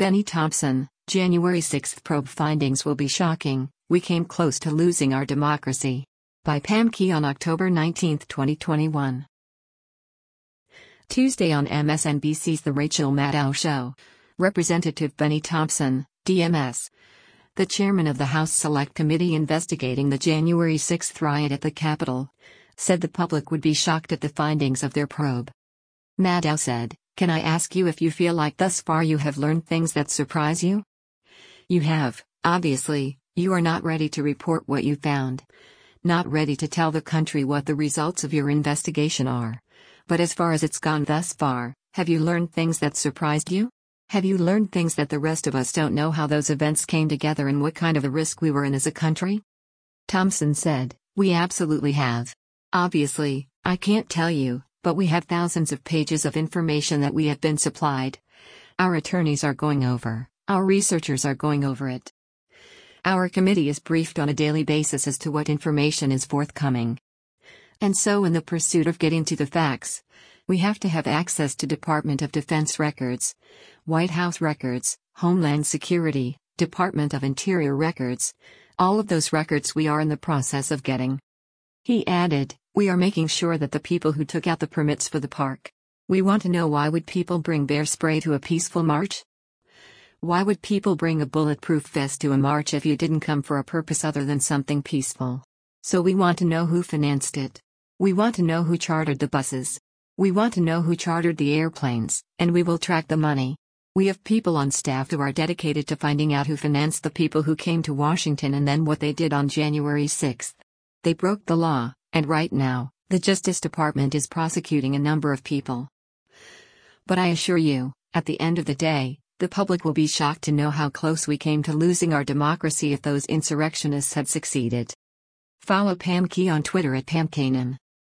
Benny Thompson, January 6 probe findings will be shocking, we came close to losing our democracy. By Pam Key on October 19, 2021. Tuesday on MSNBC's The Rachel Maddow Show. Representative Benny Thompson, DMS, the chairman of the House Select Committee investigating the January 6 riot at the Capitol, said the public would be shocked at the findings of their probe. Maddow said, "Can I ask you if you feel like thus far you have learned things that surprise you? You have, obviously, you are not ready to report what you found. Not ready to tell the country what the results of your investigation are. But as far as it's gone thus far, have you learned things that surprised you? Have you learned things that the rest of us don't know, how those events came together and what kind of a risk we were in as a country?" Thompson said, "We absolutely have. Obviously, I can't tell you, but we have thousands of pages of information that we have been supplied. Our attorneys are going over, our researchers are going over it. Our committee is briefed on a daily basis as to what information is forthcoming. And so in the pursuit of getting to the facts, we have to have access to Department of Defense records, White House records, Homeland Security, Department of Interior records. All of those records we are in the process of getting." He added, "We are making sure that the people who took out the permits for the park. We want to know, why would people bring bear spray to a peaceful march? Why would people bring a bulletproof vest to a march if you didn't come for a purpose other than something peaceful? So we want to know who financed it. We want to know who chartered the buses. We want to know who chartered the airplanes, and we will track the money. We have people on staff who are dedicated to finding out who financed the people who came to Washington and then what they did on January 6. They broke the law, and right now, the Justice Department is prosecuting a number of people. But I assure you, at the end of the day, the public will be shocked to know how close we came to losing our democracy if those insurrectionists had succeeded." Follow Pam Key on Twitter at PamKanan.